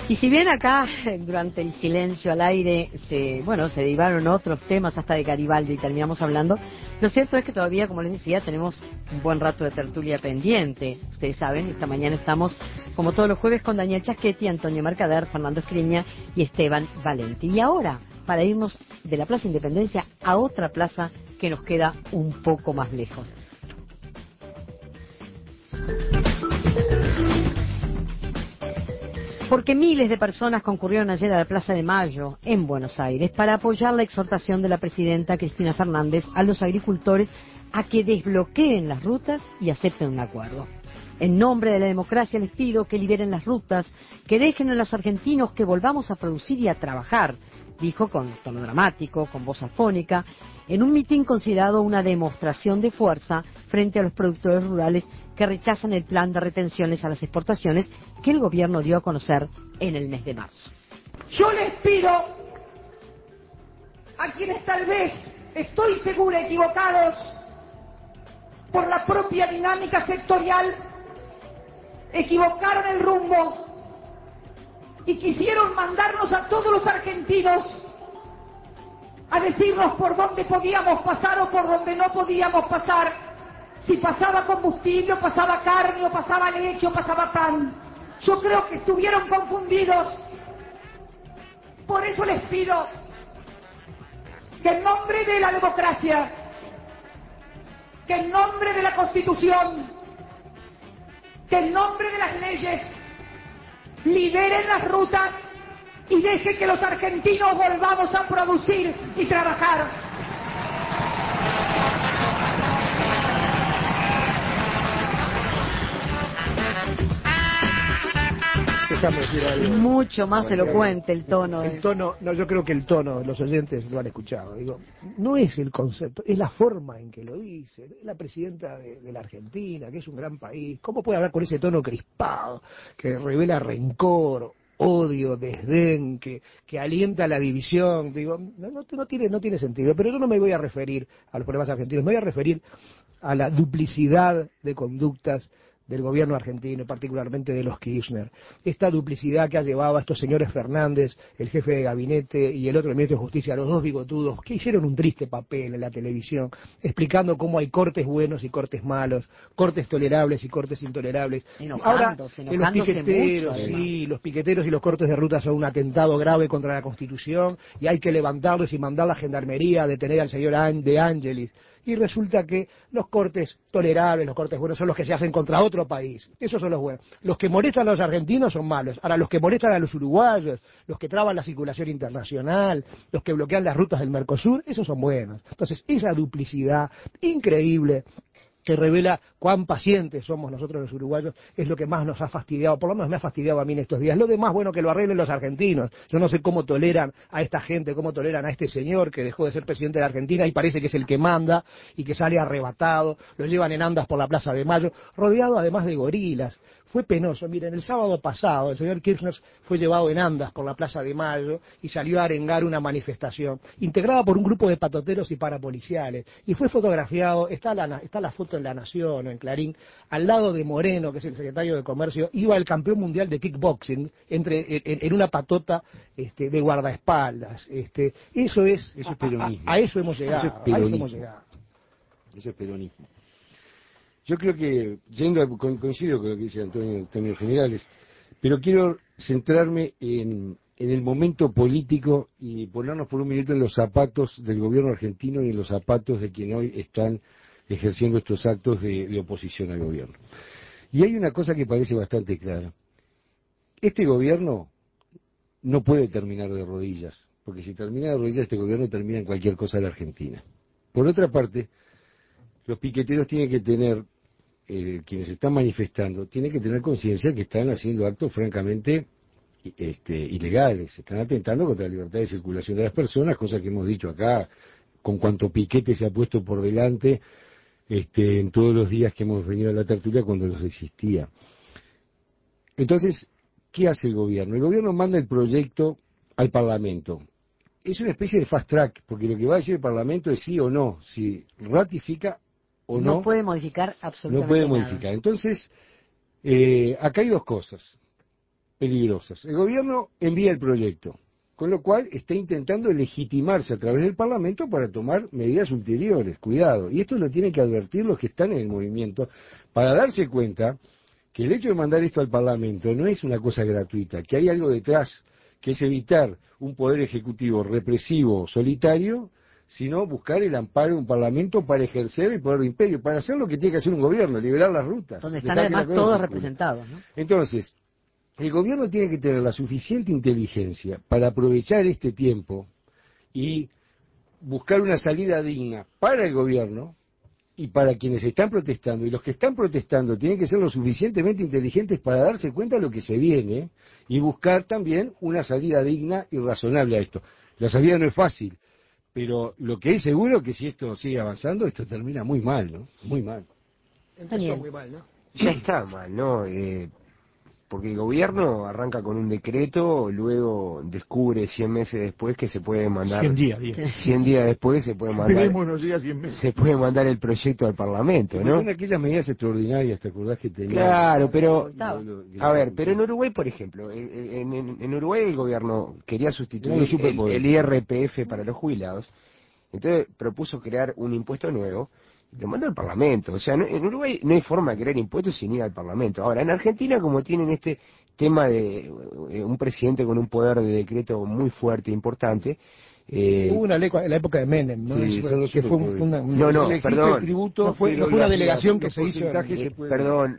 Y si bien acá, durante el silencio al aire, se derivaron otros temas hasta de Garibaldi y terminamos hablando, lo cierto es que todavía, como les decía, tenemos un buen rato de tertulia pendiente. Ustedes saben, esta mañana estamos, como todos los jueves, con Daniel Chaschetti, Antonio Mercader, Fernando Escriña y Esteban Valenti. Y ahora, para irnos de la Plaza Independencia a otra plaza que nos queda un poco más lejos. Porque miles de personas concurrieron ayer a la Plaza de Mayo, en Buenos Aires, para apoyar la exhortación de la presidenta Cristina Fernández a los agricultores a que desbloqueen las rutas y acepten un acuerdo. En nombre de la democracia les pido que liberen las rutas, que dejen a los argentinos que volvamos a producir y a trabajar, dijo con tono dramático, con voz afónica, en un mitin considerado una demostración de fuerza frente a los productores rurales que rechazan el plan de retenciones a las exportaciones que el gobierno dio a conocer en el mes de marzo. Yo les pido a quienes tal vez, estoy segura, equivocados por la propia dinámica sectorial, equivocaron el rumbo y quisieron mandarnos a todos los argentinos a decirnos por dónde podíamos pasar o por dónde no podíamos pasar, si pasaba combustible, o pasaba carne, o pasaba leche, o pasaba pan. Yo creo que estuvieron confundidos. Por eso les pido que en nombre de la democracia, que en nombre de la Constitución, que en nombre de las leyes, liberen las rutas y dejen que los argentinos volvamos a producir y trabajar. Mucho más elocuente el tono. El tono, no, yo creo que el tono, los oyentes lo han escuchado. Digo, no es el concepto, es la forma en que lo dice. Es la presidenta de la Argentina, que es un gran país. ¿Cómo puede hablar con ese tono crispado, que revela rencor, odio, desdén, que alienta la división? Digo, no tiene sentido. Pero yo no me voy a referir a los problemas argentinos, me voy a referir a la duplicidad de conductas del gobierno argentino, particularmente de los Kirchner. Esta duplicidad que ha llevado a estos señores Fernández, el jefe de gabinete, y el otro, el ministro de Justicia, los dos bigotudos, que hicieron un triste papel en la televisión, explicando cómo hay cortes buenos y cortes malos, cortes tolerables y cortes intolerables. Ahora, los piqueteros, mucho, sí, los piqueteros y los cortes de ruta son un atentado grave contra la Constitución, y hay que levantarlos y mandar a la gendarmería a detener al señor De Angelis. Y resulta que los cortes tolerables, los cortes buenos, son los que se hacen contra otro país. Esos son los buenos. Los que molestan a los argentinos son malos. Ahora, los que molestan a los uruguayos, los que traban la circulación internacional, los que bloquean las rutas del Mercosur, esos son buenos. Entonces, esa duplicidad increíble que revela cuán pacientes somos nosotros los uruguayos, es lo que más nos ha fastidiado, por lo menos me ha fastidiado a mí en estos días. Lo demás, bueno, que lo arreglen los argentinos. Yo no sé cómo toleran a esta gente, cómo toleran a este señor que dejó de ser presidente de Argentina y parece que es el que manda y que sale arrebatado, lo llevan en andas por la Plaza de Mayo, rodeado además de gorilas. Fue penoso. Miren, el sábado pasado el señor Kirchner fue llevado en andas por la Plaza de Mayo y salió a arengar una manifestación integrada por un grupo de patoteros y parapoliciales, y fue fotografiado, está la foto en La Nación o en Clarín, al lado de Moreno, que es el secretario de Comercio, iba el campeón mundial de kickboxing en una patota de guardaespaldas. Eso es peronismo. A eso hemos llegado. Eso es peronismo. Yo creo que, coincido con lo que dice Antonio en términos generales, pero quiero centrarme en el momento político y ponernos por un minuto en los zapatos del gobierno argentino y en los zapatos de quienes hoy están ejerciendo estos actos de oposición al gobierno. Y hay una cosa que parece bastante clara. Este gobierno no puede terminar de rodillas, porque si termina de rodillas este gobierno termina en cualquier cosa de la Argentina. Por otra parte, los piqueteros tienen que tener, quienes están manifestando, tienen que tener conciencia que están haciendo actos francamente ilegales, están atentando contra la libertad de circulación de las personas, cosa que hemos dicho acá, con cuanto piquete se ha puesto por delante en todos los días que hemos venido a la tertulia cuando los existía. Entonces, ¿qué hace el gobierno? El gobierno manda el proyecto al Parlamento. Es una especie de fast track, porque lo que va a decir el Parlamento es sí o no, si ratifica o no. No puede modificar absolutamente nada. No puede nada. modificar. Entonces, acá hay dos cosas. peligrosas. El gobierno envía el proyecto, con lo cual está intentando legitimarse a través del Parlamento para tomar medidas ulteriores. Cuidado. Y esto lo tienen que advertir los que están en el movimiento para darse cuenta que el hecho de mandar esto al Parlamento no es una cosa gratuita, que hay algo detrás, que es evitar un poder ejecutivo represivo, solitario, sino buscar el amparo de un Parlamento para ejercer el poder de imperio, para hacer lo que tiene que hacer un gobierno, liberar las rutas. Donde están además todos representados, ¿no? Entonces, el gobierno tiene que tener la suficiente inteligencia para aprovechar este tiempo y buscar una salida digna para el gobierno y para quienes están protestando. Y los que están protestando tienen que ser lo suficientemente inteligentes para darse cuenta de lo que se viene y buscar también una salida digna y razonable a esto. La salida no es fácil, pero lo que es seguro es que si esto sigue avanzando, esto termina muy mal, ¿no? Muy mal. Empezó muy mal, ¿no? Ya está mal, ¿no? Porque el gobierno arranca con un decreto, luego descubre 100 meses después que se puede mandar... 100 días. 100 días después se puede mandar... Esperémonos días 100 meses. Se puede mandar el proyecto al Parlamento, ¿no? Son aquellas medidas extraordinarias, ¿te acordás que tenía? Claro, pero... A ver, pero en Uruguay, por ejemplo, en Uruguay el gobierno quería sustituir el IRPF para los jubilados, entonces propuso crear un impuesto nuevo, lo mandó al Parlamento. O sea, en Uruguay no hay forma de crear impuestos sin ir al Parlamento. Ahora, en Argentina, como tienen este tema de un presidente con un poder de decreto muy fuerte e importante... Hubo una ley en la época de Menem, ¿no? Sí, Que fue perdón. El tributo, no fue una delegación que se hizo. Perdón.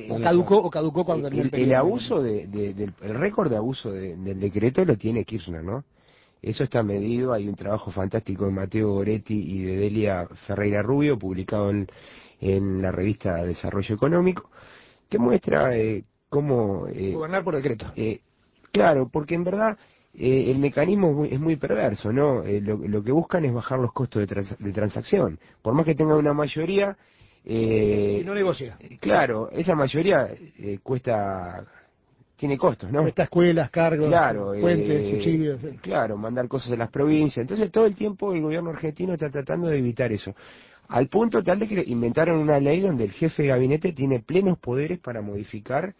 O caducó cuando terminó el periodo. El abuso el récord de abuso del decreto lo tiene Kirchner, ¿no? Eso está medido, hay un trabajo fantástico de Mateo Goretti y de Delia Ferreira Rubio, publicado en la revista Desarrollo Económico, que muestra cómo... Gobernar por decreto. Claro, porque en verdad el mecanismo es muy perverso, ¿no? Lo que buscan es bajar los costos de transacción. Por más que tengan una mayoría... y no negocia. Claro, esa mayoría tiene costos, ¿no? Estas escuelas, cargos, claro, puentes, subsidios. Claro, mandar cosas a las provincias. Entonces todo el tiempo el gobierno argentino está tratando de evitar eso. Al punto tal de que inventaron una ley donde el jefe de gabinete tiene plenos poderes para modificar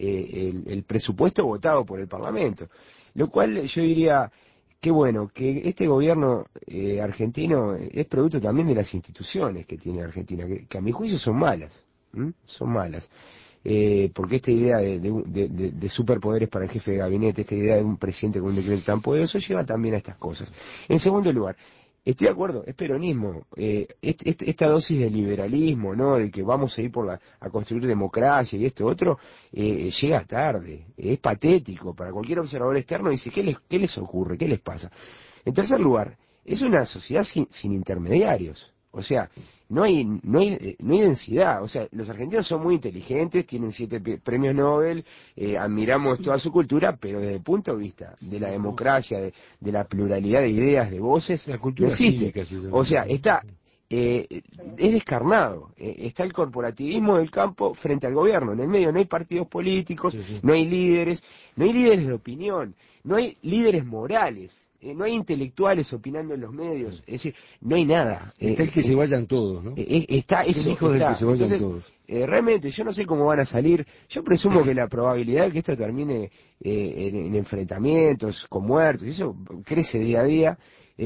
el presupuesto votado por el Parlamento. Lo cual yo diría, qué bueno, que este gobierno argentino es producto también de las instituciones que tiene Argentina, que a mi juicio son malas. Son malas. Porque esta idea de superpoderes para el jefe de gabinete, esta idea de un presidente con un decreto tan poderoso, lleva también a estas cosas. En segundo lugar, estoy de acuerdo, es peronismo. Esta dosis de liberalismo, ¿no? De que vamos a ir a construir democracia y esto otro, llega tarde. Es patético. Para cualquier observador externo dice, ¿qué les ocurre? ¿Qué les pasa? En tercer lugar, es una sociedad sin intermediarios. O sea, no hay densidad. O sea, los argentinos son muy inteligentes, tienen 7 premios Nobel, admiramos toda su cultura, pero desde el punto de vista de la democracia, de la pluralidad de ideas, de voces, la cultura no existe. cívica, O sea, es descarnado. Está el corporativismo del campo frente al gobierno. En el medio no hay partidos políticos, no hay líderes de opinión, no hay líderes morales. No hay intelectuales opinando en los medios, es decir, no hay nada. Está el que se vayan todos, ¿no? Está eso. Hijo del que se vayan Entonces, todos. Realmente, yo no sé cómo van a salir. Yo presumo que la probabilidad de que esto termine en enfrentamientos, con muertos, y eso crece día a día.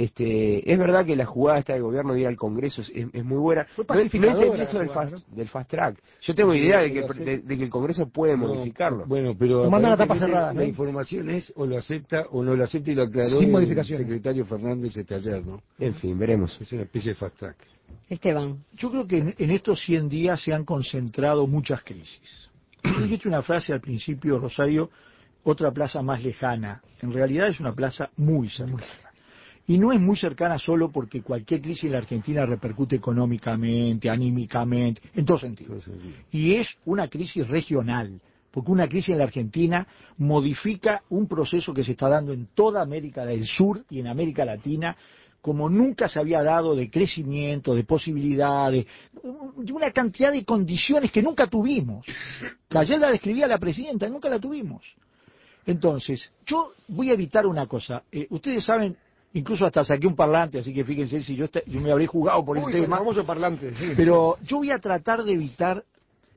Es verdad que la jugada esta del gobierno de ir al Congreso es muy buena. No entendí eso del fast track. Yo tengo idea de que el Congreso puede modificarlo. Bueno, pero lo manda a la tapa cerrada, la información es o lo acepta o no lo acepta, y lo aclaró sin el modificaciones. secretario Fernández ayer, ¿no? En fin, veremos. Es una especie de fast track. Esteban. Yo creo que en estos 100 días se han concentrado muchas crisis. Dijiste una frase al principio, Rosario, otra plaza más lejana. En realidad es una plaza muy cercana. Y no es muy cercana solo porque cualquier crisis en la Argentina repercute económicamente, anímicamente, en todo sentido. Y es una crisis regional, porque una crisis en la Argentina modifica un proceso que se está dando en toda América del Sur y en América Latina, como nunca se había dado, de crecimiento, de posibilidades, de una cantidad de condiciones que nunca tuvimos. Que ayer la describía la presidenta, nunca la tuvimos. Entonces, yo voy a evitar una cosa. Ustedes saben, incluso hasta saqué un parlante, así que fíjense si yo me habré jugado por el tema. El famoso parlante, sí. Pero yo voy a tratar de evitar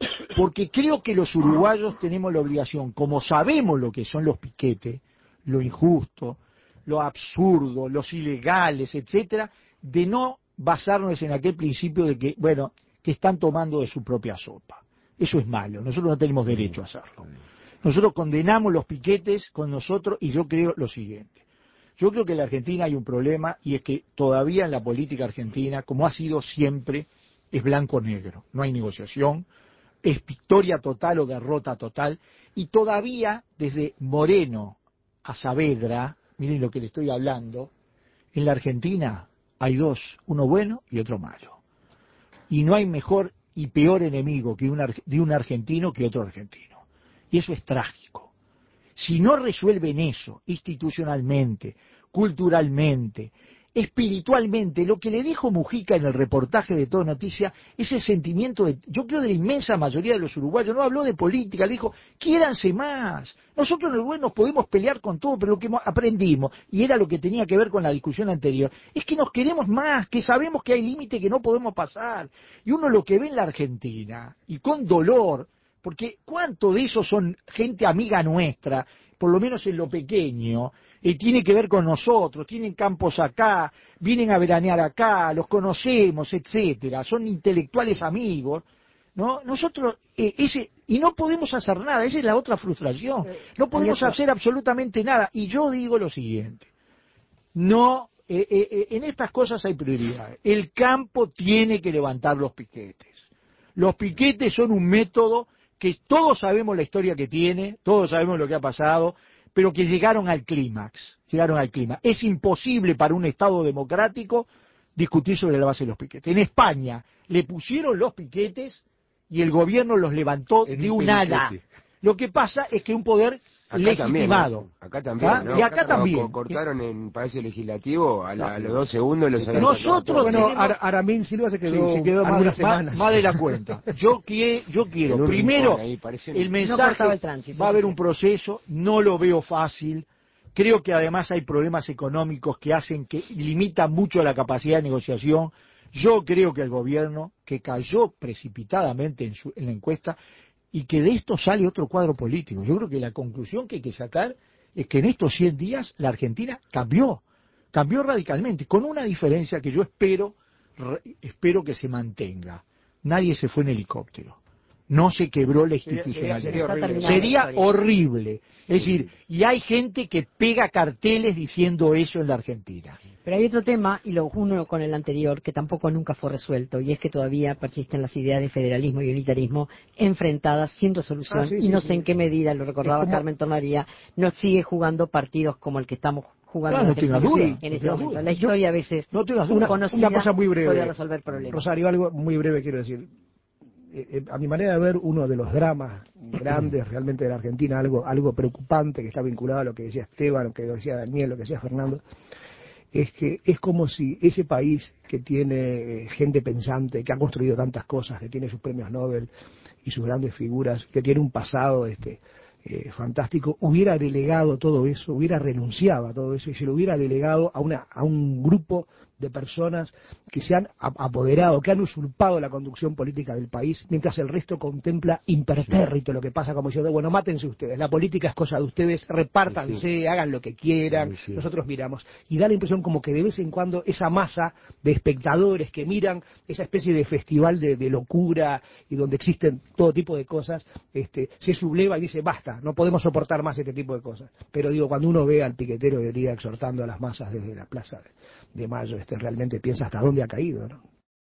porque creo que los uruguayos tenemos la obligación, como sabemos lo que son los piquetes, lo injusto, lo absurdo, los ilegales, etcétera, de no basarnos en aquel principio de que, bueno, que están tomando de su propia sopa. Eso es malo, nosotros no tenemos derecho a hacerlo. Nosotros condenamos los piquetes con nosotros y yo creo lo siguiente. Yo creo que en la Argentina hay un problema y es que todavía en la política argentina, como ha sido siempre, es blanco-negro. No hay negociación, es victoria total o derrota total. Y todavía, desde Moreno a Saavedra, miren lo que le estoy hablando, en la Argentina hay dos, uno bueno y otro malo. Y no hay mejor y peor enemigo de un argentino que otro argentino. Y eso es trágico. Si no resuelven eso institucionalmente, culturalmente, espiritualmente, lo que le dijo Mujica en el reportaje de Todo Noticia, ese sentimiento yo creo de la inmensa mayoría de los uruguayos, no habló de política, le dijo, quiéranse más, nosotros en Uruguay nos podemos pelear con todo, pero lo que aprendimos, y era lo que tenía que ver con la discusión anterior, es que nos queremos más, que sabemos que hay límites que no podemos pasar, y uno lo que ve en la Argentina, y con dolor, porque cuánto de eso son gente amiga nuestra, por lo menos en lo pequeño, tiene que ver con nosotros, tienen campos acá, vienen a veranear acá, los conocemos, etcétera, son intelectuales amigos, ¿no? Nosotros, y no podemos hacer nada, esa es la otra frustración, no podemos hacer absolutamente nada, y yo digo lo siguiente, no, en estas cosas hay prioridades, el campo tiene que levantar los piquetes son un método que todos sabemos la historia que tiene, todos sabemos lo que ha pasado, pero que llegaron al clímax. Es imposible para un Estado democrático discutir sobre la base de los piquetes. En España le pusieron los piquetes y el gobierno los levantó de un ala. Lo que pasa es que un poder acá legitimado. Acá también, ¿no? Y acá también. Cortaron en Palacio Legislativo, a los 2 segundos los habían Nosotros, sacado. bueno, Aramín Silva se quedó más, semanas. Más de la cuenta. Yo quiero, primero, el mensaje, va a haber un proceso, no lo veo fácil, creo que además hay problemas económicos que hacen que limitan mucho la capacidad de negociación. Yo creo que el gobierno, que cayó precipitadamente en la encuesta, y que de esto sale otro cuadro político. Yo creo que la conclusión que hay que sacar es que en estos 100 días la Argentina cambió radicalmente, con una diferencia que yo espero que se mantenga. Nadie se fue en helicóptero. No se quebró la institucionalidad. Sería horrible. Es decir, y hay gente que pega carteles diciendo eso en la Argentina. Pero hay otro tema, y lo uno con el anterior, que tampoco nunca fue resuelto, y es que todavía persisten las ideas de federalismo y unitarismo enfrentadas sin resolución, y no sé en qué medida, lo recordaba Carmen Tornaría, nos sigue jugando partidos como el que estamos jugando en este momento. La historia a veces, una cosa muy breve, puede resolver problemas. Rosario, algo muy breve quiero decir. A mi manera de ver, uno de los dramas grandes realmente de la Argentina, algo preocupante que está vinculado a lo que decía Esteban, lo que decía Daniel, lo que decía Fernando, es que es como si ese país que tiene gente pensante, que ha construido tantas cosas, que tiene sus premios Nobel y sus grandes figuras, que tiene un pasado fantástico, hubiera delegado todo eso, hubiera renunciado a todo eso y se lo hubiera delegado a un grupo de personas que se han apoderado, que han usurpado la conducción política del país, mientras el resto contempla impertérrito lo que pasa, como diciendo, bueno, mátense ustedes, la política es cosa de ustedes, repártanse, hagan lo que quieran, nosotros miramos. Y da la impresión como que de vez en cuando esa masa de espectadores que miran esa especie de festival de locura y donde existen todo tipo de cosas, se subleva y dice, basta, no podemos soportar más este tipo de cosas. Pero digo, cuando uno ve al piquetero de día exhortando a las masas desde la Plaza de Mayo, realmente piensa hasta dónde ha caído, ¿no?